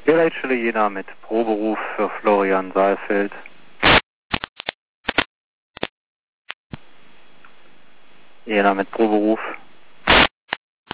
Leitstelle Jena mit Proberuf für Florian Saalfeld. Jena mit Proberuf.